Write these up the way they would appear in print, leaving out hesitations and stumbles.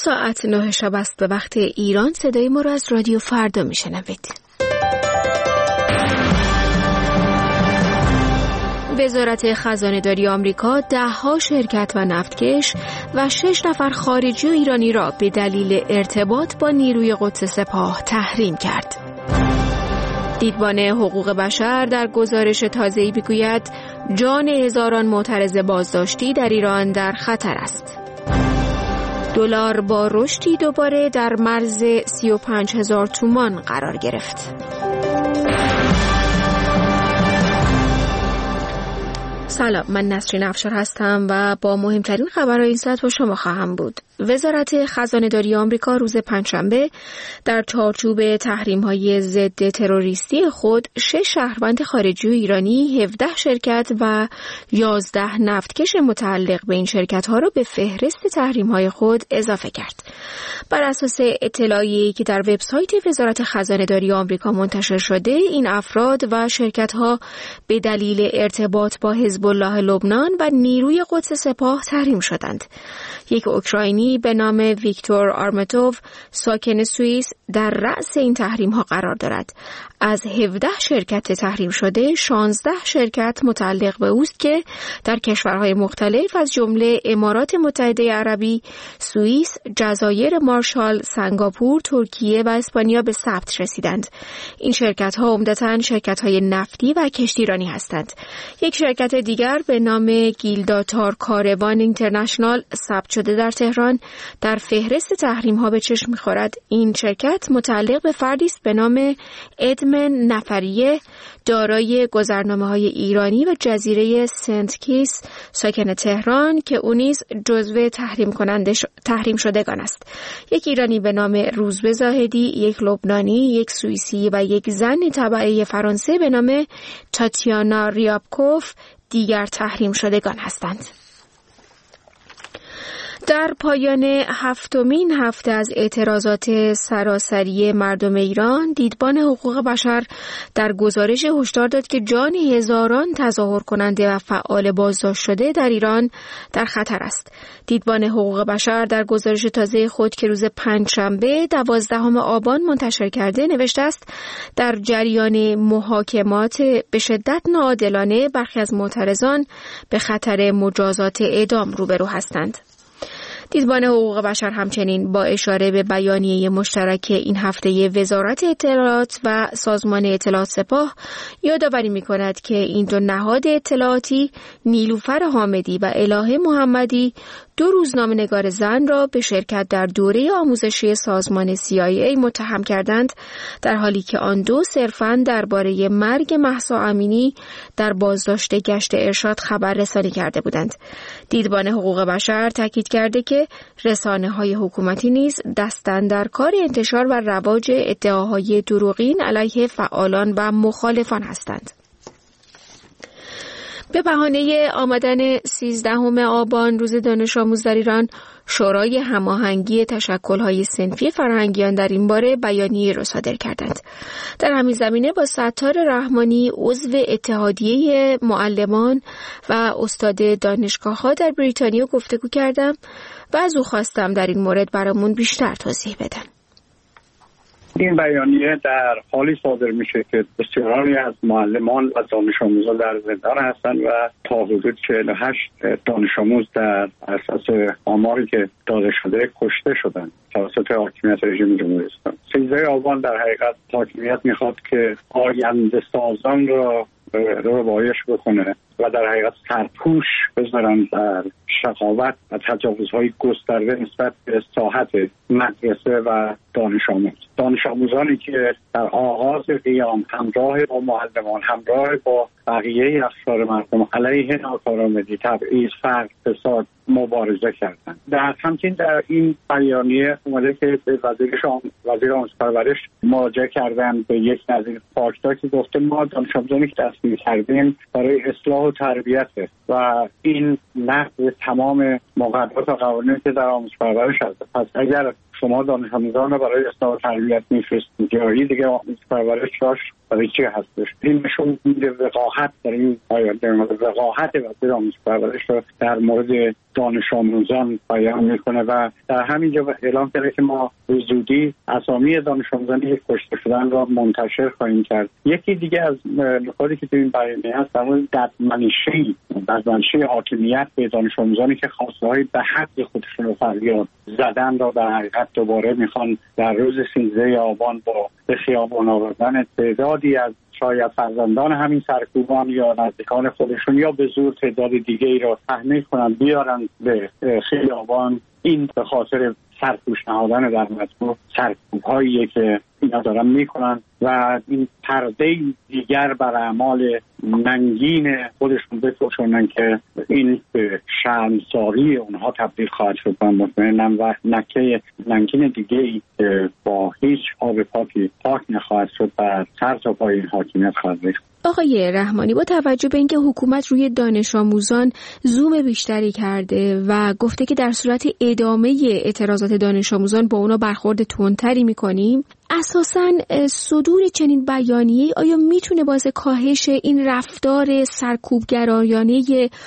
ساعت 9 شب است به وقت ایران. صدای ما را از رادیو فردا میشنوید. وزارت خزانه‌داری آمریکا 10 شرکت و نفتکش و 6 نفر خارجی و ایرانی را به دلیل ارتباط با نیروی قدس سپاه تحریم کرد. دیدبان حقوق بشر در گزارش تازه‌ای می‌گوید جان هزاران معترض بازداشتی در ایران در خطر است. دلار با رشدی دوباره در مرز 35,000 تومان قرار گرفت. سلام، من نسرین افشار هستم و با مهمترین خبرهای این ساعت با شما خواهم بود. وزارت خزانه‌داری آمریکا روز پنجشنبه در چارچوب تحریم‌های ضد تروریستی خود 6 شهروند خارجی و ایرانی، 17 شرکت و 11 نفتکش متعلق به این شرکت‌ها را به فهرست تحریم‌های خود اضافه کرد. بر اساس اطلاعی که در وبسایت وزارت خزانه‌داری آمریکا منتشر شده، این افراد و شرکت‌ها به دلیل ارتباط با حزب الله لبنان و نیروی قدس سپاه تحریم شدند. یک اوکراینی به نام ویکتور آرماتوف ساکن سوئیس در رأس این تحریم‌ها قرار دارد. از 17 شرکت تحریم شده 16 شرکت متعلق به اوست که در کشورهای مختلف از جمله امارات متحده عربی، سوئیس، جزایر مارشال، سنگاپور، ترکیه و اسپانیا به ثبت رسیدند. این شرکت‌ها عمدتاً شرکت‌های نفتی و کشتیرانی هستند. یک شرکت دیگر به نام گیلداتار کاروان اینترنشنال ثبت شده در تهران در فهرست تحریم‌ها به چشم می‌خورد. این شرکت متعلق به فردی است به نام ادمن نفریه، دارای گذرنامه‌های ایرانی و جزیره سنت کیس، ساکن تهران که او نیز جزو تحریم شدگان است. یک ایرانی به نام روزبه زاهدی، یک لبنانی، یک سوئیسی و یک زن تبعه فرانسه به نام تاتیانا ریابکوف دیگر تحریم شدگان هستند. در پایان 7مین هفته از اعتراضات سراسری مردم ایران، دیدبان حقوق بشر در گزارش هشدار داد که جان هزاران تظاهر کننده و فعال بازداشت شده در ایران در خطر است. دیدبان حقوق بشر در گزارش تازه خود که روز پنجشنبه 12 آبان منتشر کرده نوشته است در جریان محاکمات به شدت ناعادلانه برخی از معترضان به خطر مجازات اعدام روبرو هستند. دیدبان حقوق بشر همچنین با اشاره به بیانیه مشترک این هفته وزارت اطلاعات و سازمان اطلاعات سپاه یادآوری می‌کند که این دو نهاد اطلاعاتی، نیلوفر حامدی و الهه محمدی، 2 روزنامه‌نگار زن را به شرکت در دوره آموزشی سازمان CIA متهم کردند، در حالی که آن دو صرفاً درباره مرگ مهسا امینی در بازداشت گشت ارشاد خبر رسانی کرده بودند. دیدبان حقوق بشر تاکید کرده که رسانه‌های حکومتی نیز دستن در کار انتشار و رواج ادعاهای دروغین علیه فعالان و مخالفان هستند. به بهانه آمدن 13 آبان روز دانش آموز در ایران، شورای هماهنگی تشکل‌های صنفی فرهنگیان در این باره بیانیه را صادر کردند. در همین زمینه با ستار رحمانی، عضو اتحادیه معلمان و استاد دانشگاه‌ها در بریتانیا گفتگو کردم و از او خواستم در این مورد برامون بیشتر توضیح بدن. این بیانیه در حالی صادر میشه که بسیاری از معلمان و دانش آموزان در زندان هستند و تا حدود 48 دانش آموز در اساس آماری که داده شده کشته شدند توسط حاکمیت رژیم جمهوری اسلامی. 13 آبان در حقیقت حاکمیت میخواد که آینده سازان را روایش بکنه و در حقیقت سرپوش بذارن در شقاوت و تجاوزهای گسترده نسبت به ساحت مدرسه و دانش آموزانی که در آغاز قیام همراه با معلمان، همراه با بقیه اقشار مردم علیه ناکارآمدی، تبعیض، فقر، فساد مبارزه کردند. همچنین در این بیانیه اومده که وزیر آموزش پرورش مراجعه کردن به یک نظیر پاکتا که گفته ما دانش آموزانی که تصمیم کردیم برای اصلاح و تربیت و این نقض تمام مقررات و قوانینی که در آموزش پرورش هست. پس اگر شما دانش آموزان رو برای اصلاح تربیت میفرستید جایی دیگه آموزش پرورشش برای چی هستش؟ این نشون میده وقاحت در این آینده، وقاحت وزیر آموزش پرورش رو در مورد دانش آموزان بیان میکنه و در همینجا اعلام کرده که ما به زودی اسامی دانش آموزانی که کشته شدن را منتشر خواهیم کرد. یکی دیگه از نکاتی که تو این بیانیه هست در مورد بدمنشی حاکمیت به دانش آموزانی که خواسته‌های به حق خودشون رو فریاد زدن را در حقیقت دوباره میخوان در روز 13 آبان با به خیابان آوردن تعدادی از شاید فرزندان همین سرکوبان یا نزدیکان خودشون یا به زور تعداد دیگه ای را تحمیل کنن بیارن به خیابان. این به خاطر سرپوش نهادن در مجموع سرکوب‌هاییه که اینا دارن میکنن و این پرده دیگر بر اعمال ننگین خودشون بپوشونن که این به شرمساری اونها تبدیل خواهد شد. من مطمئنم و ننگین دیگه با هیچ آب پاکی پاک نخواهد شد و سر تا پای این حاکمیت خواهد بود. آقای رحمانی، با توجه به اینکه حکومت روی دانش آموزان زوم بیشتری کرده و گفته که در صورت ادامه اعتراضات دانش آموزان با اونا برخورد تندتری میکنیم، اساساً صدور چنین بیانیه‌ای آیا میتونه باعث کاهش این رفتار سرکوبگرایانه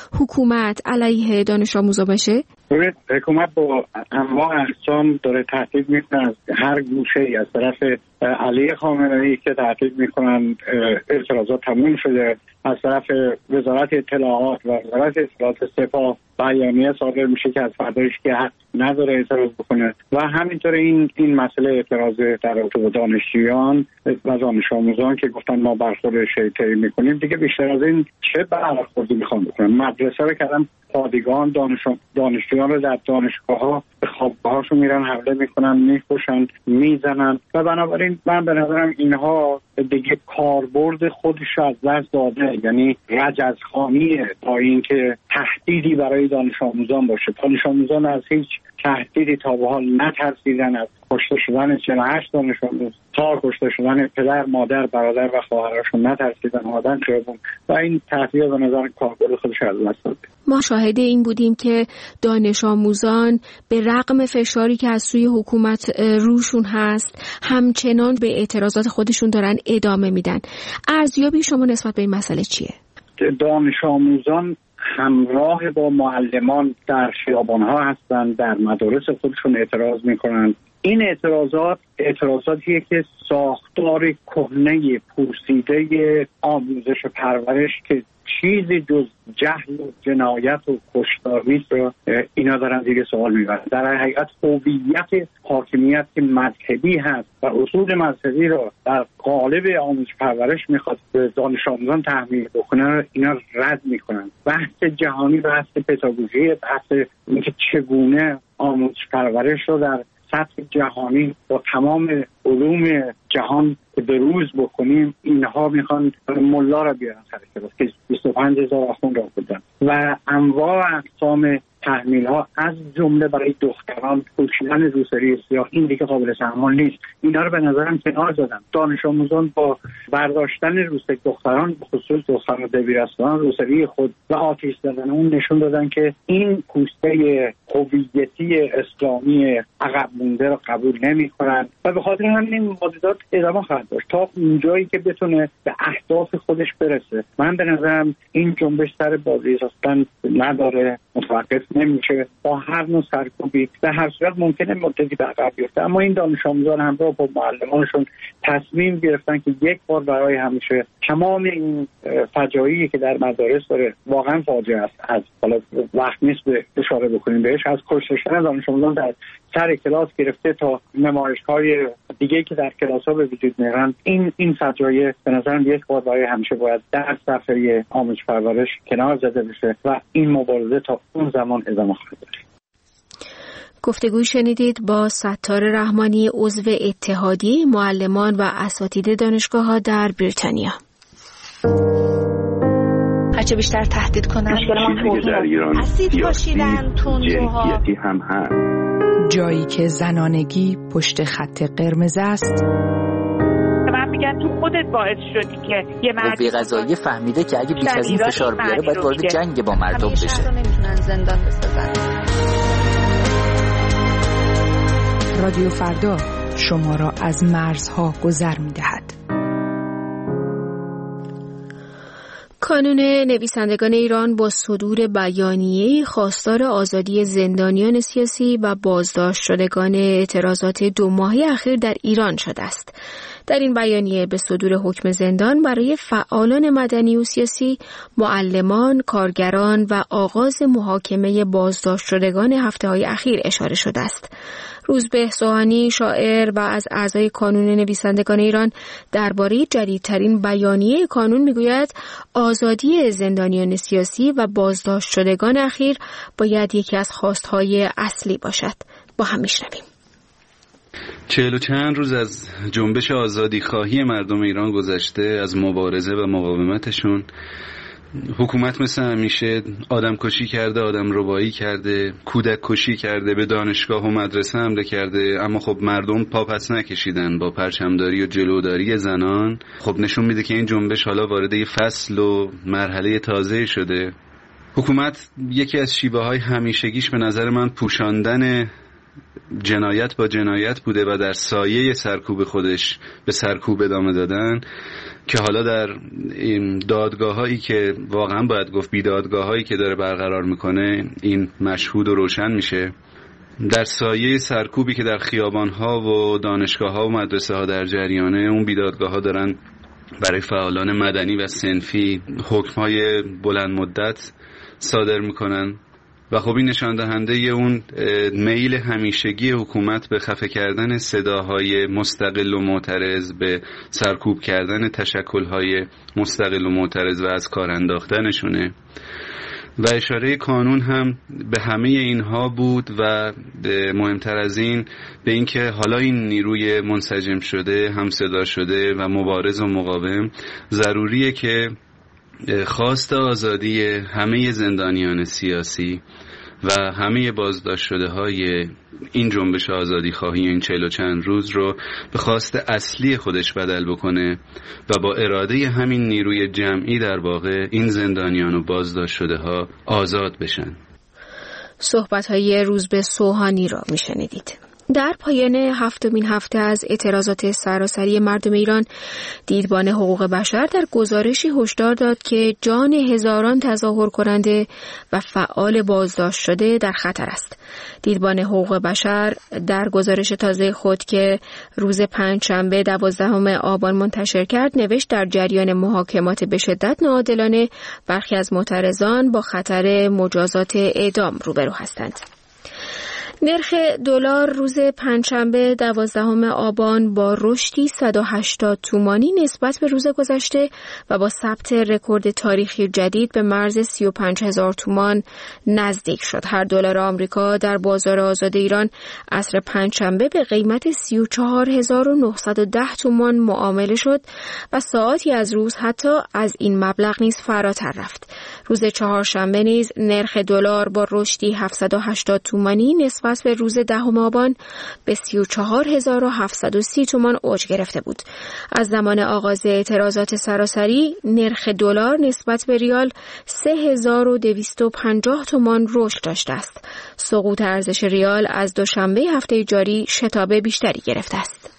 حکومت علیه دانش آموزا بشه؟ حکومت با انواع اقسام داره تهدید میکنه از هر گوشه‌ای، از طرف علی خامنه‌ای که تهدید میکنن اعتراضات تموم شده، از طرف وزارت اطلاعات و وزارت اطلاعات سپاه بیانیه صادر میشه که از فردایش که حق نداره اعتراض بکنه و همینطور این مسئله اعتراض در رابطه با دانشجویان و دانش آموزان که گفتن ما برخورد شیطانی میکنیم دیگه بیشتر از این چه برخوردی میخوان بکنن؟ مدرسه رو کردن پادگان، دانشجویان رو در دانشگاه‌ها به خوابگاه‌هاشون میرن حمله میکنن، میکشن، میزنن و بنابراین من به نظرم اینها دیگه کاربرد خودش رو از دست داده، یعنی رجزخوانیه تا اینکه تهدیدی برای دانش آموزان باشه. دانش آموزان از هیچ تهدیدی تا به حال نترسیدن، از کشته شدن 48 دانش آموز تا کشته شدن پدر، مادر، برادر و خواهراشون نترسیدن، آمدن خیابون و این تهدید به نظر کاربرد خودش از دست داده. ما شاهد این بودیم که دانش آموزان به رغم فشاری که از سوی حکومت روشون هست همچنان به اعتراضات خودشون دارن ادامه میدن. ارزیابی شما نسبت به این مسئله چیه؟ دانش آموزان همراه با معلمان در خیابان‌ها هستند، در مدارس خودشون اعتراض میکنن. این اعتراضاتیه که ساختار کهنه پوسیده آموزش پرورش که چیزی جز جهل و جنایت و کشتار نیست رو اینا دارن دیگه سوال میبرن. در حقیقت هویت حاکمیت که مذهبی هست و اصول مذهبی رو در قالب آموزش پرورش میخواد به دانش آموزان تحمیل بکنن، اینا رد میکنن. بحث جهانی، بحث پداگوژی، بحث اینکه چگونه آموزش پرورش رو در سطح جهانی با تمام علوم جهان به روز بکنیم، اینها میخوان ملا را بیارن سر کلاس که 25,000 آخوند را بودن و انواع اقسام تحمیل ها از جمله برای دختران پوشیدن روسری سیاه این دیگه قابل تحمل نیست. اینا رو به نظرم کنار زدن. دانش آموزان با برداشتن روسری دختران، خصوص دختران دبیرستان، روسری خود و آتش زدن اون نشون دادن که این پوسته هویتی اسلامی عقب مونده رو قبول نمی‌کنن و به خاطر همین مدت ادامه خواهد داشت تا اونجایی که بتونه به اهداف خودش برسه. من به نظرم این جنبش سر بازی هستن نداره، متوقف نمیشه با هر نوع سرکوبی. به هر صورت ممکنه مدتی به عقب بیفته، اما این دانش آموزان همراه با معلمانشون تصمیم گرفتن که یک بار برای همیشه تمام این فجایعی که در مدارس داره واقعا فاجعه است، از حالا وقت نیست به اشاره بکنیم بهش، از کشته شدن دانش آموزان در سر کلاس گرفته تا نمایش‌های دیگه که در کلاس‌ها به وجود میارن، این فجایع به نظرم یک بار برای همیشه باید در صفحه آموزش پرورش کنار زده بشه و این مبارزه تا اون زمان ادامه خواهد داشت. گفتگوی شنیدید با ستار رحمانی، عضو اتحادیه معلمان و اساتید دانشگاه‌ها در بریتانیا. هرچه بیشتر تهدید کنن در ایران اسید پاشیدن تندروها هم هست. جایی که زنانگی پشت خط قرمز است. من میگن تو خودت باعث شدی که یه مرد قضایی فهمیده که اگه بیش از این فشار بیاره باید وارد جنگ با مردم بشه. نمیتونن زندان بسازن. رادیو فردا شما را از مرزها گذر می‌دهد. کانون نویسندگان ایران با صدور بیانیه‌ای خواستار آزادی زندانیان سیاسی و بازداشت شدگان اعتراضات 2 ماهه اخیر در ایران شده است. در این بیانیه به صدور حکم زندان برای فعالان مدنی و سیاسی، معلمان، کارگران و آغاز محاکمه بازداشت شدگان هفته‌های اخیر اشاره شده است. روزبه سوهانی، شاعر و از اعضای کانون نویسندگان ایران، درباره جدیدترین بیانیه کانون میگوید آزادی زندانیان سیاسی و بازداشت شدگان اخیر باید یکی از خواستهای اصلی باشد. با هم میشنویم. 40 و چند روز از جنبش آزادی خواهی مردم ایران گذشته، از مبارزه و مقاومتشون. حکومت مثل همیشه آدم کشی کرده، آدم ربایی کرده، کودک کشی کرده، به دانشگاه و مدرسه حمله کرده، اما خب مردم پا پس نکشیدن. با پرچمداری و جلوداری زنان خب نشون میده که این جنبش حالا وارد یه فصل و مرحله تازه شده. حکومت یکی از شیوه‌های همیشگیش به نظر من پوشاندن جنایت با جنایت بوده و در سایه سرکوب خودش به سرکوب ادامه دادن، که حالا در این دادگاه‌هایی که واقعا باید گفت بیدادگاه‌هایی که داره برقرار میکنه این مشهود و روشن میشه. در سایه سرکوبی که در خیابان‌ها و دانشگاه‌ها و مدرسه‌ها در جریانه، اون بیدادگاه‌ها دارن برای فعالان مدنی و صنفی حکم‌های بلند مدت صادر میکنن و خب این نشان دهنده اون میل همیشگی حکومت به خفه کردن صداهای مستقل و معترض، به سرکوب کردن تشکل‌های مستقل و معترض و از کار انداختنشونه. و اشاره کانون هم به همه اینها بود و مهمتر از این به اینکه حالا این نیروی منسجم شده، هم صدا شده و مبارز و مقاوم، ضروریه که خواست آزادی همه زندانیان سیاسی و همه بازداشت شده های این جنبش آزادی خواهی این 40 و چند روز رو به خواست اصلی خودش بدل بکنه و با اراده همین نیروی جمعی در واقع این زندانیان و بازداشت شده ها آزاد بشن. صحبت های روزبه سوهانی را میشنیدید. در پایان 7مین هفته از اعتراضات سراسری مردم ایران، دیدبان حقوق بشر در گزارشی هشدار داد که جان هزاران تظاهر کننده و فعال بازداشت شده در خطر است. دیدبان حقوق بشر در گزارش تازه خود که روز پنجشنبه 12 آبان منتشر کرد نوشت در جریان محاکمات به شدت ناعادلانه برخی از معترضان با خطر مجازات اعدام روبرو هستند. نرخ دلار روز پنجشنبه 12 آبان با رشدی 180 تومانی نسبت به روز گذشته و با ثبت رکورد تاریخی جدید به مرز 35,000 تومان نزدیک شد. هر دلار آمریکا در بازار آزاد ایران عصر پنجشنبه به قیمت 34,910 تومان معامله شد و ساعاتی از روز حتی از این مبلغ نیز فراتر رفت. روز چهارشنبه نیز نرخ دلار با رشدی 780 تومانی نسبت به روز 10 آبان به 34,730 تومان اوج گرفته بود. از زمان آغاز اعتراضات سراسری نرخ دلار نسبت به ریال 3,250 تومان رشد داشته است. سقوط ارزش ریال از دوشنبه هفته جاری شتاب بیشتری گرفته است.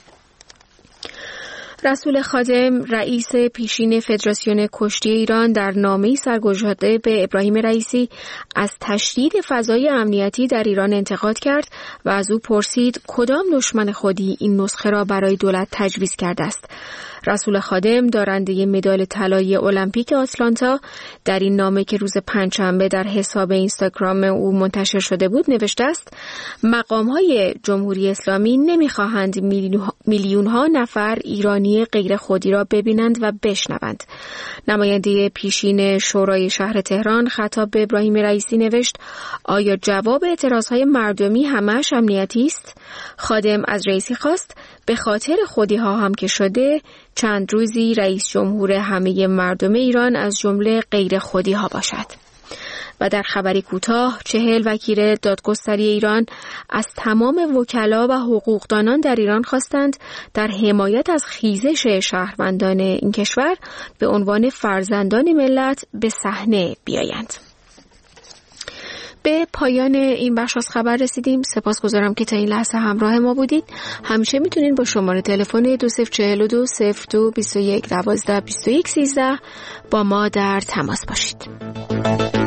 رسول خادم، رئیس پیشین فدراسیون کشتی ایران، در نامه‌ای سرگشاده به ابراهیم رئیسی از تشدید فضای امنیتی در ایران انتقاد کرد و از او پرسید کدام دشمن خودی این نسخه را برای دولت تجویز کرده است. رسول خادم، دارنده مدال طلایی المپیک آتلانتا، در این نامه که روز پنجشنبه در حساب اینستاگرام او منتشر شده بود نوشته است: مقام‌های جمهوری اسلامی نمی‌خواهند میلیون‌ها نفر ایرانی غیر خودی را ببینند و بشنوند. نماینده پیشین شورای شهر تهران خطاب به ابراهیم رئیسی نوشت: آیا جواب اعتراض‌های مردمی همه‌اش امنیتی است؟ خادم از رئیسی خواست به خاطر خودی‌ها هم که شده چند روزی رئیس جمهور همه مردم ایران از جمله غیر خودی‌ها باشد. و در خبری کوتاه 40 وکیل دادگستری ایران از تمام وکلا و حقوقدانان در ایران خواستند در حمایت از خیزش شهروندان این کشور به عنوان فرزندان ملت به صحنه بیایند. به پایان این بخش از خبر رسیدیم. سپاسگزارم که تا این لحظه همراه ما بودید. همیشه میتونین با شماره تلفن 2042 02 21 12 21 13 با ما در تماس باشید.